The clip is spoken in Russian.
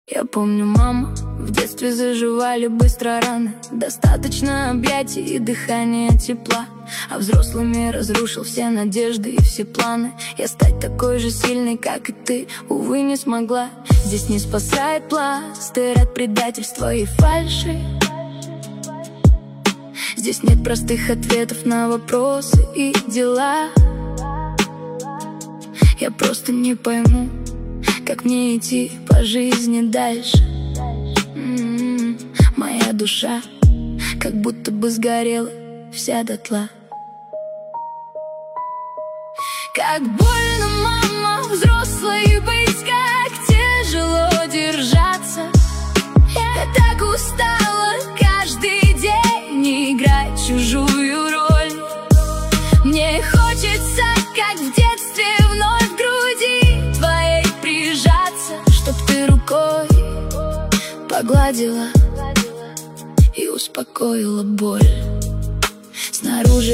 Я помню, мама, в детстве заживали быстро раны. Достаточно объятий и дыхания тепла. А взрослыми разрушил все надежды и все планы. Я стать такой же сильной, как и ты, увы, не смогла. Здесь не спасает пластырь от предательства и фальши. Здесь нет простых ответов на вопросы и дела. Я просто не пойму, как мне идти по жизни дальше. Моя душа как будто бы сгорела вся дотла. Как больно, мама, взрослой быть, как тяжело держаться. Я так устала каждый день играть чужую роль. Мне хочется, как в детстве, вновь к груди твоей прижаться, чтоб ты рукой погладила и успокоила боль. Снаружи